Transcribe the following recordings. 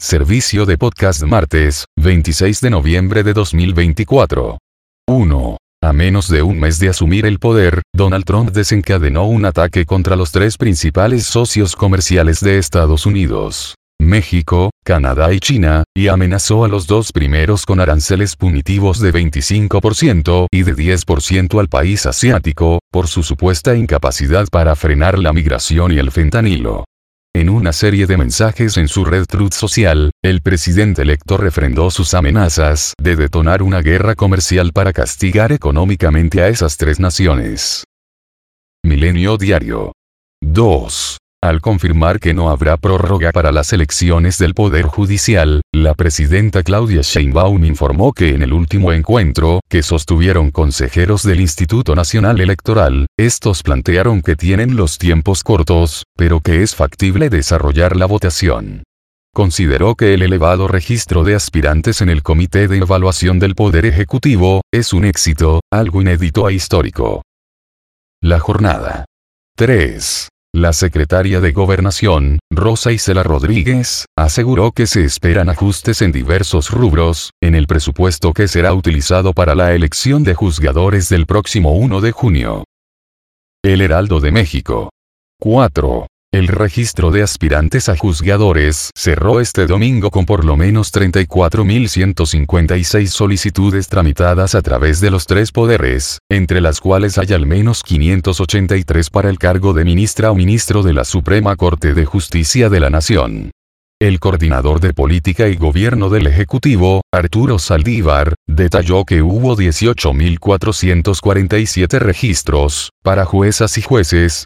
Servicio de podcast martes, 26 de noviembre de 2024. 1. A menos de un mes de asumir el poder, Donald Trump desencadenó un ataque contra los tres principales socios comerciales de Estados Unidos, México, Canadá y China, y amenazó a los dos primeros con aranceles punitivos de 25% y de 10% al país asiático, por su supuesta incapacidad para frenar la migración y el fentanilo. En una serie de mensajes en su red Truth Social, el presidente electo refrendó sus amenazas de detonar una guerra comercial para castigar económicamente a esas tres naciones. Milenio Diario. 2. Al confirmar que no habrá prórroga para las elecciones del Poder Judicial, la presidenta Claudia Sheinbaum informó que en el último encuentro que sostuvieron consejeros del Instituto Nacional Electoral, estos plantearon que tienen los tiempos cortos, pero que es factible desarrollar la votación. Consideró que el elevado registro de aspirantes en el Comité de Evaluación del Poder Ejecutivo es un éxito, algo inédito e histórico. La jornada. 3. La secretaria de Gobernación, Rosa Isela Rodríguez, aseguró que se esperan ajustes en diversos rubros, en el presupuesto que será utilizado para la elección de juzgadores del próximo 1 de junio. El Heraldo de México. 4. El registro de aspirantes a juzgadores cerró este domingo con por lo menos 34.156 solicitudes tramitadas a través de los tres poderes, entre las cuales hay al menos 583 para el cargo de ministra o ministro de la Suprema Corte de Justicia de la Nación. El coordinador de Política y Gobierno del Ejecutivo, Arturo Saldívar, detalló que hubo 18.447 registros, para juezas y jueces,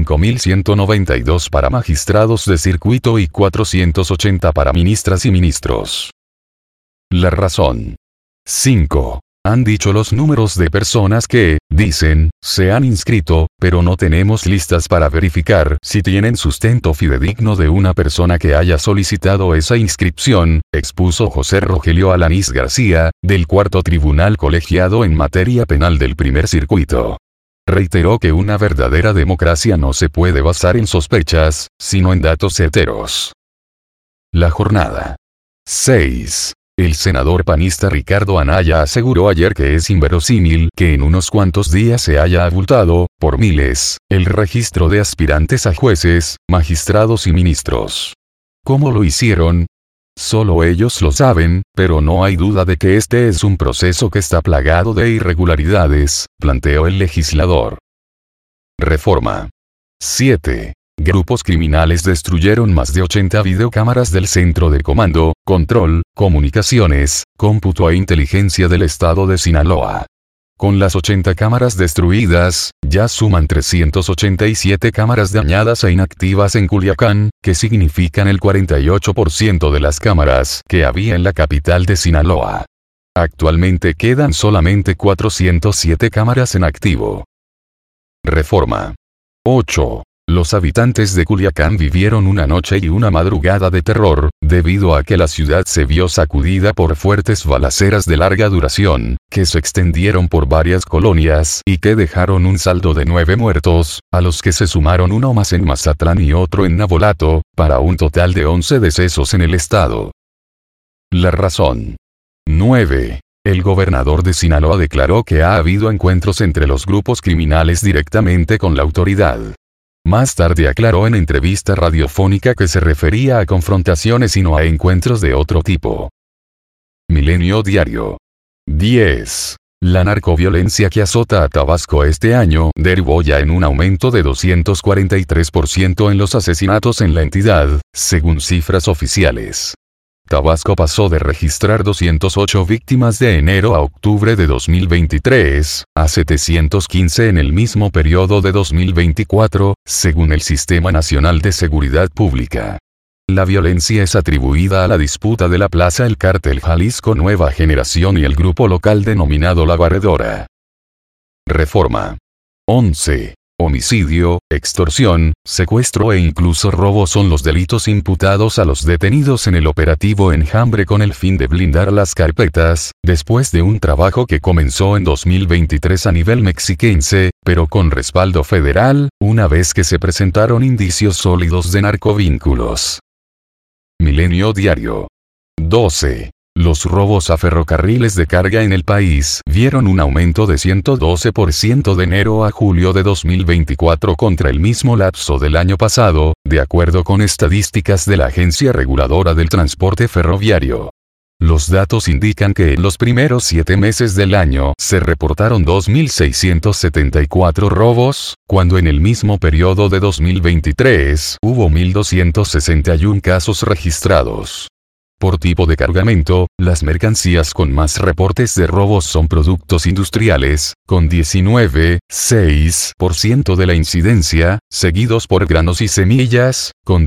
5.192 para magistrados de circuito y 480 para ministras y ministros. La razón. 5. Han dicho los números de personas que, dicen, se han inscrito, pero no tenemos listas para verificar si tienen sustento fidedigno de una persona que haya solicitado esa inscripción, expuso José Rogelio Alanís García, del Cuarto Tribunal Colegiado en Materia Penal del Primer Circuito. Reiteró que una verdadera democracia no se puede basar en sospechas, sino en datos certeros. La jornada. 6. El senador panista Ricardo Anaya aseguró ayer que es inverosímil que en unos cuantos días se haya abultado, por miles, el registro de aspirantes a jueces, magistrados y ministros. ¿Cómo lo hicieron? Solo ellos lo saben, pero no hay duda de que este es un proceso que está plagado de irregularidades, planteó el legislador. Reforma. 7. Grupos criminales destruyeron más de 80 videocámaras del Centro de Comando, Control, Comunicaciones, Cómputo e Inteligencia del Estado de Sinaloa. Con las 80 cámaras destruidas, ya suman 387 cámaras dañadas e inactivas en Culiacán, que significan el 48% de las cámaras que había en la capital de Sinaloa. Actualmente quedan solamente 407 cámaras en activo. Reforma. 8. Los habitantes de Culiacán vivieron una noche y una madrugada de terror, debido a que la ciudad se vio sacudida por fuertes balaceras de larga duración, que se extendieron por varias colonias y que dejaron un saldo de 9 muertos, a los que se sumaron uno más en Mazatlán y otro en Navolato, para un total de 11 decesos en el estado. La razón. 9. El gobernador de Sinaloa declaró que ha habido encuentros entre los grupos criminales directamente con la autoridad. Más tarde aclaró en entrevista radiofónica que se refería a confrontaciones y no a encuentros de otro tipo. Milenio Diario. 10. La narcoviolencia que azota a Tabasco este año derivó ya en un aumento de 243% en los asesinatos en la entidad, según cifras oficiales. Tabasco pasó de registrar 208 víctimas de enero a octubre de 2023, a 715 en el mismo periodo de 2024, según el Sistema Nacional de Seguridad Pública. La violencia es atribuida a la disputa de la plaza El Cártel Jalisco Nueva Generación y el grupo local denominado La Barredora. Reforma. 11. Homicidio, extorsión, secuestro e incluso robo son los delitos imputados a los detenidos en el operativo Enjambre con el fin de blindar las carpetas, después de un trabajo que comenzó en 2023 a nivel mexiquense, pero con respaldo federal, una vez que se presentaron indicios sólidos de narcovínculos. Milenio Diario. 12. Los robos a ferrocarriles de carga en el país vieron un aumento de 112% de enero a julio de 2024 contra el mismo lapso del año pasado, de acuerdo con estadísticas de la Agencia Reguladora del Transporte Ferroviario. Los datos indican que en los primeros 7 meses del año se reportaron 2.674 robos, cuando en el mismo periodo de 2023 hubo 1.261 casos registrados. Por tipo de cargamento, las mercancías con más reportes de robos son productos industriales, con 19,6% de la incidencia, seguidos por granos y semillas, con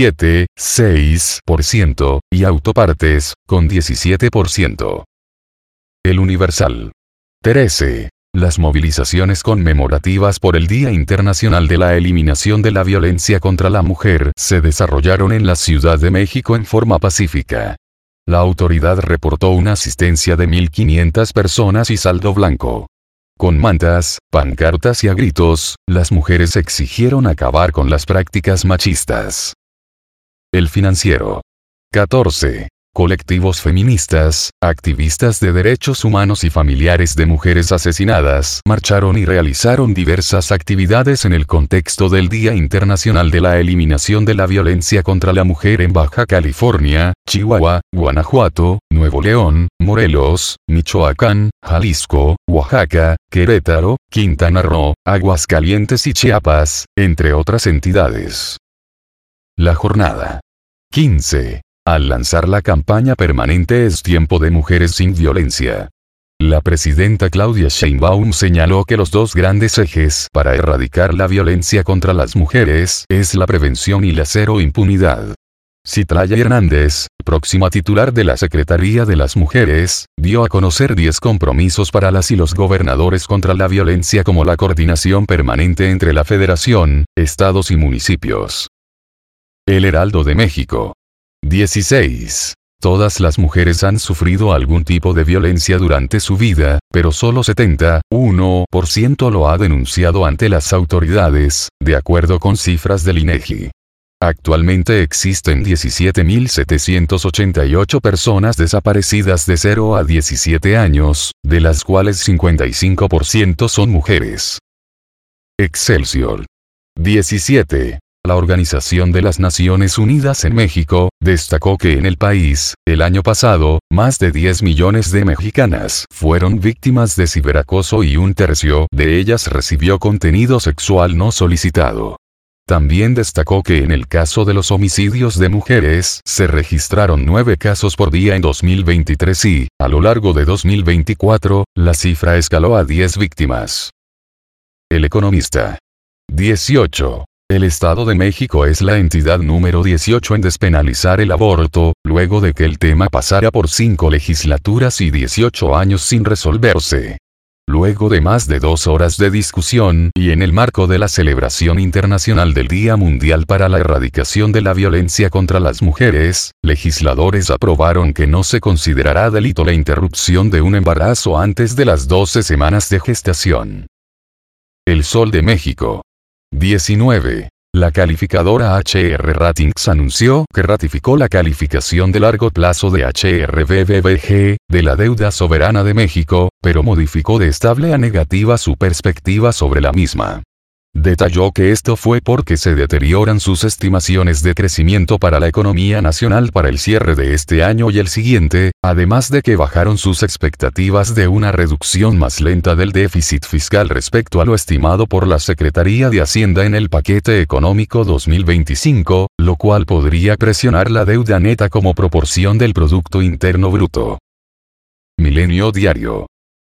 17,6%, y autopartes, con 17%. El Universal. 13. Las movilizaciones conmemorativas por el Día Internacional de la Eliminación de la Violencia contra la Mujer se desarrollaron en la Ciudad de México en forma pacífica. La autoridad reportó una asistencia de 1.500 personas y saldo blanco. Con mantas, pancartas y a gritos, las mujeres exigieron acabar con las prácticas machistas. El Financiero. 14. Colectivos feministas, activistas de derechos humanos y familiares de mujeres asesinadas marcharon y realizaron diversas actividades en el contexto del Día Internacional de la Eliminación de la Violencia contra la Mujer en Baja California, Chihuahua, Guanajuato, Nuevo León, Morelos, Michoacán, Jalisco, Oaxaca, Querétaro, Quintana Roo, Aguascalientes y Chiapas, entre otras entidades. La jornada. 15. Al lanzar la campaña permanente Es tiempo de mujeres sin violencia. La presidenta Claudia Sheinbaum señaló que los dos grandes ejes para erradicar la violencia contra las mujeres es la prevención y la cero impunidad. Citlali Hernández, próxima titular de la Secretaría de las Mujeres, dio a conocer 10 compromisos para las y los gobernadores contra la violencia, como la coordinación permanente entre la Federación, estados y municipios. El Heraldo de México. 16. Todas las mujeres han sufrido algún tipo de violencia durante su vida, pero solo 71% lo ha denunciado ante las autoridades, de acuerdo con cifras del INEGI. Actualmente existen 17.788 personas desaparecidas de 0 a 17 años, de las cuales 55% son mujeres. Excelsior. 17. La Organización de las Naciones Unidas en México destacó que en el país, el año pasado, más de 10 millones de mexicanas fueron víctimas de ciberacoso y un tercio de ellas recibió contenido sexual no solicitado. También destacó que en el caso de los homicidios de mujeres se registraron 9 casos por día en 2023 y, a lo largo de 2024, la cifra escaló a 10 víctimas. El Economista. 18. El Estado de México es la entidad número 18 en despenalizar el aborto, luego de que el tema pasara por 5 legislaturas y 18 años sin resolverse. Luego de más de 2 horas de discusión y en el marco de la celebración internacional del Día Mundial para la Erradicación de la Violencia contra las Mujeres, legisladores aprobaron que no se considerará delito la interrupción de un embarazo antes de las 12 semanas de gestación. El Sol de México. 19. La calificadora HR Ratings anunció que ratificó la calificación de largo plazo de HRBBG, de la deuda soberana de México, pero modificó de estable a negativa su perspectiva sobre la misma. Detalló que esto fue porque se deterioran sus estimaciones de crecimiento para la economía nacional para el cierre de este año y el siguiente, además de que bajaron sus expectativas de una reducción más lenta del déficit fiscal respecto a lo estimado por la Secretaría de Hacienda en el paquete económico 2025, lo cual podría presionar la deuda neta como proporción del Producto Interno Bruto. Milenio Diario.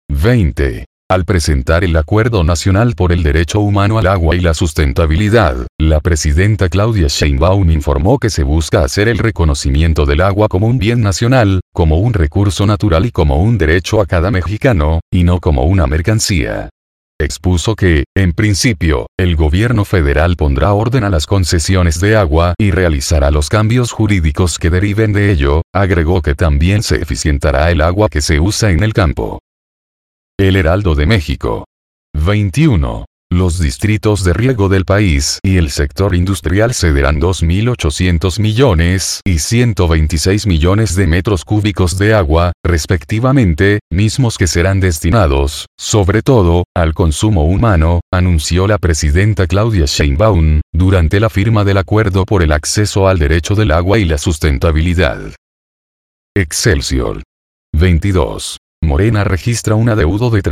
20. Al presentar el Acuerdo Nacional por el Derecho Humano al Agua y la Sustentabilidad, la presidenta Claudia Sheinbaum informó que se busca hacer el reconocimiento del agua como un bien nacional, como un recurso natural y como un derecho a cada mexicano, y no como una mercancía. Expuso que, en principio, el gobierno federal pondrá orden a las concesiones de agua y realizará los cambios jurídicos que deriven de ello. Agregó que también se eficientará el agua que se usa en el campo. El Heraldo de México. 21. los distritos de riego del país y el sector industrial cederán 2.800 millones y 126 millones de metros cúbicos de agua, respectivamente, mismos que serán destinados, sobre todo, al consumo humano, anunció la presidenta Claudia Sheinbaum, durante la firma del acuerdo por el acceso al derecho del agua y la sustentabilidad. Excelsior. 22. Morena registra un adeudo de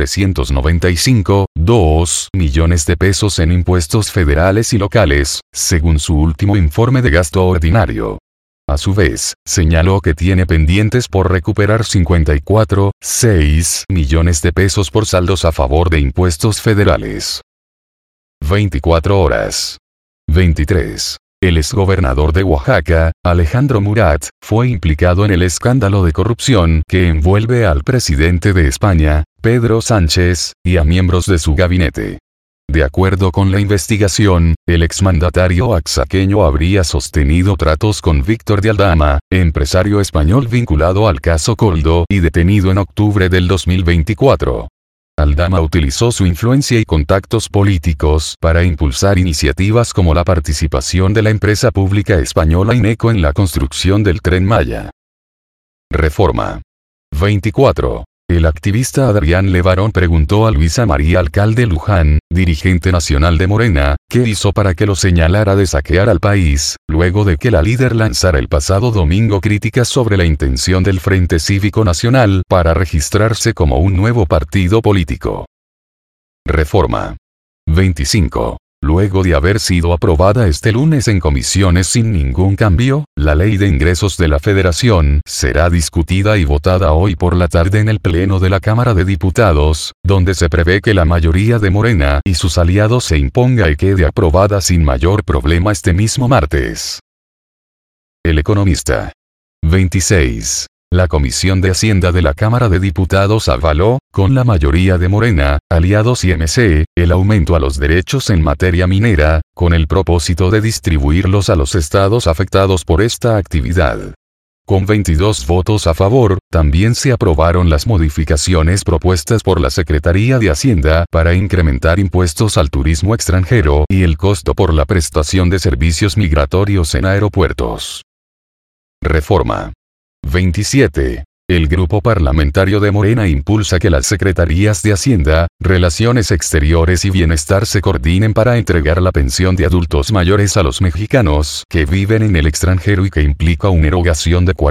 395,2 millones de pesos en impuestos federales y locales, según su último informe de gasto ordinario. A su vez, señaló que tiene pendientes por recuperar 54,6 millones de pesos por saldos a favor de impuestos federales. 24 horas. 23. El exgobernador de Oaxaca, Alejandro Murat, fue implicado en el escándalo de corrupción que envuelve al presidente de España, Pedro Sánchez, y a miembros de su gabinete. De acuerdo con la investigación, el exmandatario oaxaqueño habría sostenido tratos con Víctor de Aldama, empresario español vinculado al caso Coldo y detenido en octubre del 2024. Aldama utilizó su influencia y contactos políticos para impulsar iniciativas como la participación de la empresa pública española Ineco en la construcción del Tren Maya. Reforma. 24. El activista Adrián Levarón preguntó a Luisa María Alcalde Luján, dirigente nacional de Morena, qué hizo para que lo señalara de saquear al país, luego de que la líder lanzara el pasado domingo críticas sobre la intención del Frente Cívico Nacional para registrarse como un nuevo partido político. Reforma. 25. Luego de haber sido aprobada este lunes en comisiones sin ningún cambio, la Ley de Ingresos de la Federación será discutida y votada hoy por la tarde en el Pleno de la Cámara de Diputados, donde se prevé que la mayoría de Morena y sus aliados se imponga y quede aprobada sin mayor problema este mismo martes. El Economista. 26. La Comisión de Hacienda de la Cámara de Diputados avaló, con la mayoría de Morena, aliados y MC, el aumento a los derechos en materia minera, con el propósito de distribuirlos a los estados afectados por esta actividad. Con 22 votos a favor, también se aprobaron las modificaciones propuestas por la Secretaría de Hacienda para incrementar impuestos al turismo extranjero y el costo por la prestación de servicios migratorios en aeropuertos. Reforma. 27. El grupo parlamentario de Morena impulsa que las Secretarías de Hacienda, Relaciones Exteriores y Bienestar se coordinen para entregar la pensión de adultos mayores a los mexicanos que viven en el extranjero y que implica una erogación de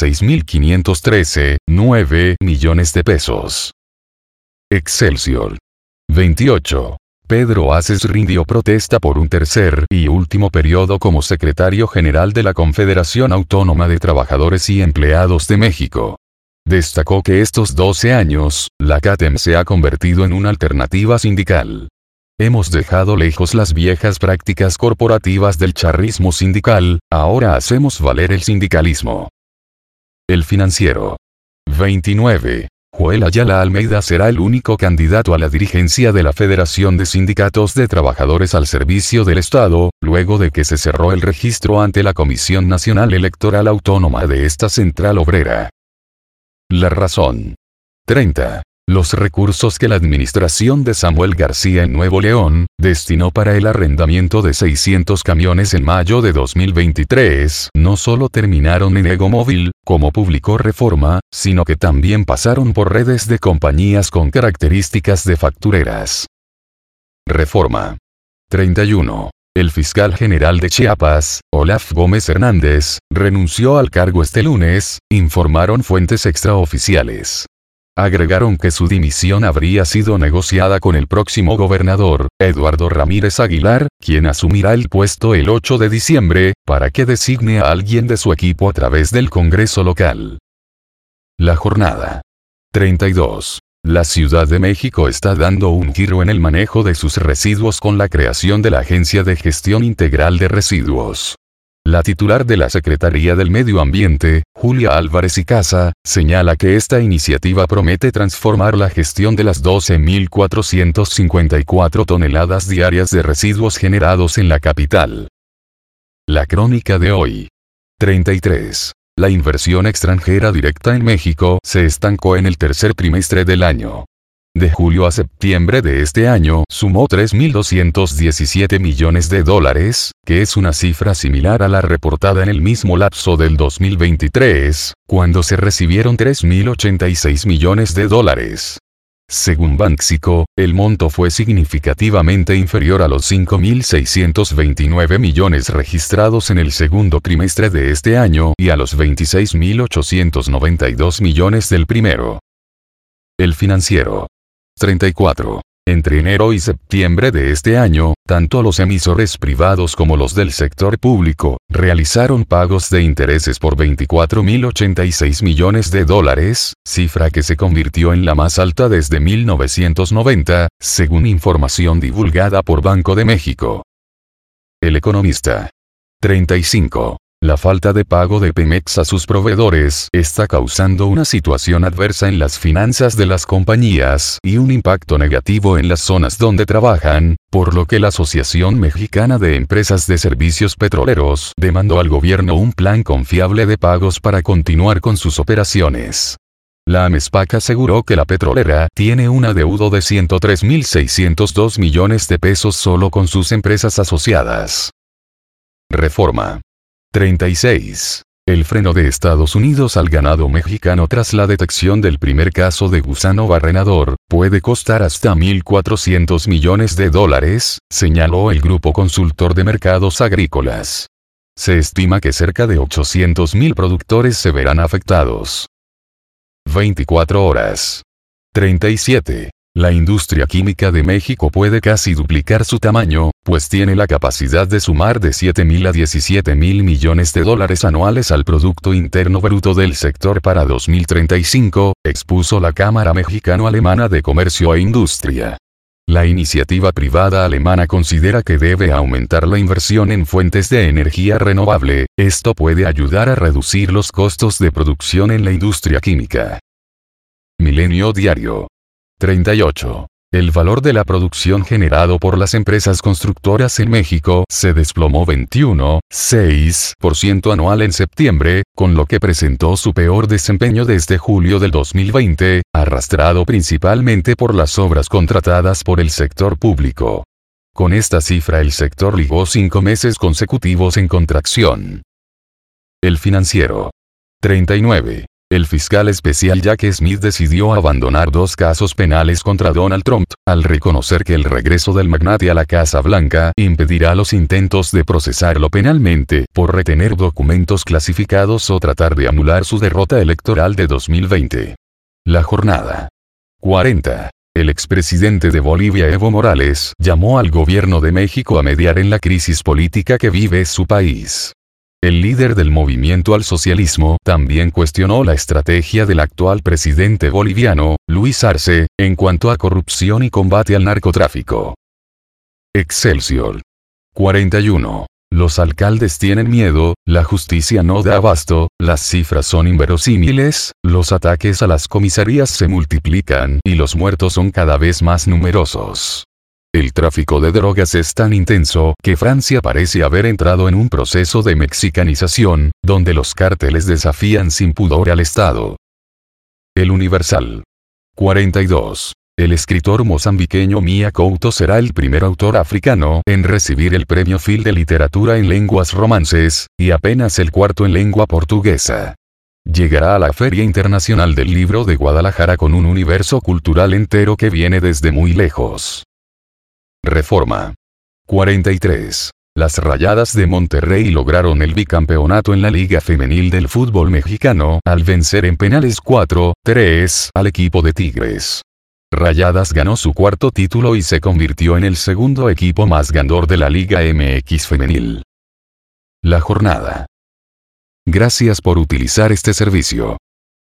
46.513,9 millones de pesos. Excelsior. 28. Pedro Aces rindió protesta por un tercer y último periodo como secretario general de la Confederación Autónoma de Trabajadores y Empleados de México. Destacó que estos 12 años, la CATEM se ha convertido en una alternativa sindical. Hemos dejado lejos las viejas prácticas corporativas del charrismo sindical, ahora hacemos valer el sindicalismo. El Financiero. 29. Joel Ayala Almeida será el único candidato a la dirigencia de la Federación de Sindicatos de Trabajadores al Servicio del Estado, luego de que se cerró el registro ante la Comisión Nacional Electoral Autónoma de esta central obrera. La razón. 30. Los recursos que la administración de Samuel García en Nuevo León destinó para el arrendamiento de 600 camiones en mayo de 2023 no solo terminaron en Egomóvil, como publicó Reforma, sino que también pasaron por redes de compañías con características de factureras. Reforma. 31. El fiscal general de Chiapas, Olaf Gómez Hernández, renunció al cargo este lunes, informaron fuentes extraoficiales. Agregaron que su dimisión habría sido negociada con el próximo gobernador, Eduardo Ramírez Aguilar, quien asumirá el puesto el 8 de diciembre, para que designe a alguien de su equipo a través del Congreso local. La jornada. 32. La Ciudad de México está dando un giro en el manejo de sus residuos con la creación de la Agencia de Gestión Integral de Residuos. La titular de la Secretaría del Medio Ambiente, Julia Álvarez y Casa, señala que esta iniciativa promete transformar la gestión de las 12.454 toneladas diarias de residuos generados en la capital. La crónica de hoy. 33. La inversión extranjera directa en México se estancó en el tercer trimestre del año. De julio a septiembre de este año sumó 3.217 millones de dólares, que es una cifra similar a la reportada en el mismo lapso del 2023, cuando se recibieron 3.086 millones de dólares. Según Banxico, el monto fue significativamente inferior a los 5.629 millones registrados en el segundo trimestre de este año y a los 26.892 millones del primero. El Financiero. 34. Entre enero y septiembre de este año, tanto los emisores privados como los del sector público, realizaron pagos de intereses por 24.086 millones de dólares, cifra que se convirtió en la más alta desde 1990, según información divulgada por Banco de México. El Economista. 35. La falta de pago de Pemex a sus proveedores está causando una situación adversa en las finanzas de las compañías y un impacto negativo en las zonas donde trabajan, por lo que la Asociación Mexicana de Empresas de Servicios Petroleros demandó al gobierno un plan confiable de pagos para continuar con sus operaciones. La AMESPAC aseguró que la petrolera tiene un adeudo de 103.602 millones de pesos solo con sus empresas asociadas. Reforma. 36. El freno de Estados Unidos al ganado mexicano tras la detección del primer caso de gusano barrenador, puede costar hasta 1.400 millones de dólares, señaló el Grupo Consultor de Mercados Agrícolas. Se estima que cerca de 800.000 productores se verán afectados. 24 horas. 37. La industria química de México puede casi duplicar su tamaño, pues tiene la capacidad de sumar de 7.000 a 17.000 millones de dólares anuales al Producto Interno Bruto del sector para 2035, expuso la Cámara Mexicano-Alemana de Comercio e Industria. La iniciativa privada alemana considera que debe aumentar la inversión en fuentes de energía renovable, esto puede ayudar a reducir los costos de producción en la industria química. Milenio Diario. 38. El valor de la producción generado por las empresas constructoras en México se desplomó 21,6% anual en septiembre, con lo que presentó su peor desempeño desde julio del 2020, arrastrado principalmente por las obras contratadas por el sector público. Con esta cifra el sector ligó 5 meses consecutivos en contracción. El Financiero. 39. El fiscal especial Jack Smith decidió abandonar 2 casos penales contra Donald Trump, al reconocer que el regreso del magnate a la Casa Blanca impedirá los intentos de procesarlo penalmente por retener documentos clasificados o tratar de anular su derrota electoral de 2020. La Jornada. 40. El expresidente de Bolivia Evo Morales llamó al gobierno de México a mediar en la crisis política que vive su país. El líder del movimiento al socialismo también cuestionó la estrategia del actual presidente boliviano, Luis Arce, en cuanto a corrupción y combate al narcotráfico. Excelsior. 41. Los alcaldes tienen miedo, la justicia no da abasto, las cifras son inverosímiles, los ataques a las comisarías se multiplican y los muertos son cada vez más numerosos. El tráfico de drogas es tan intenso que Francia parece haber entrado en un proceso de mexicanización, donde los cárteles desafían sin pudor al Estado. El Universal. 42. El escritor mozambiqueño Mia Couto será el primer autor africano en recibir el Premio Phil de Literatura en Lenguas Romances, y apenas el 4º en lengua portuguesa. Llegará a la Feria Internacional del Libro de Guadalajara con un universo cultural entero que viene desde muy lejos. Reforma. 43. Las Rayadas de Monterrey lograron el bicampeonato en la Liga Femenil del fútbol mexicano al vencer en penales 4-3 al equipo de Tigres. Rayadas ganó su 4º título y se convirtió en el segundo equipo más ganador de la Liga MX Femenil. La Jornada. Gracias por utilizar este servicio.